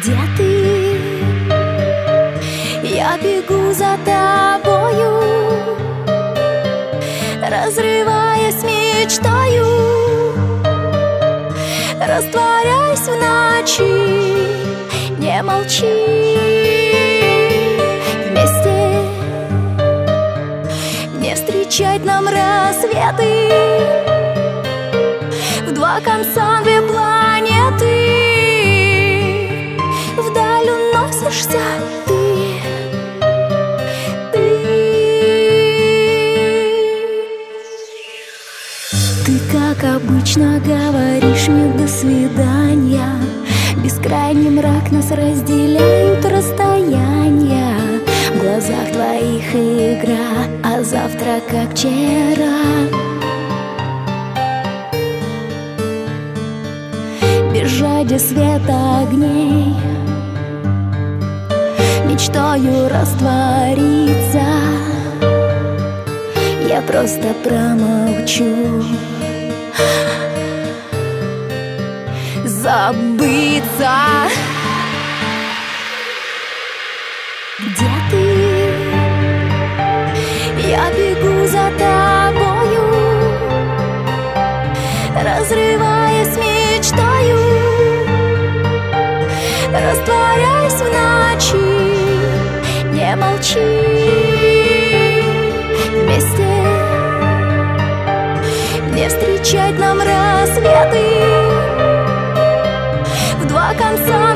Где ты? Я бегу за тобою, разрываясь мечтою, растворяясь в ночи. Не молчи, вместе не встречать нам рассветы, в два конца две планеты. Вдаль уносишься ты, как обычно, говоришь мне до свидания. Бескрайний мрак нас разделяют расстояния. В глазах твоих игра, а завтра как вчера. Без жади света огней, мечтою раствориться. Я просто промолчу, забыться. Где ты? Я бегу за тобою, разрываясь мечтою, растворяясь в ночи. Не молчи, вместе не встречать нам рассветы, в два конца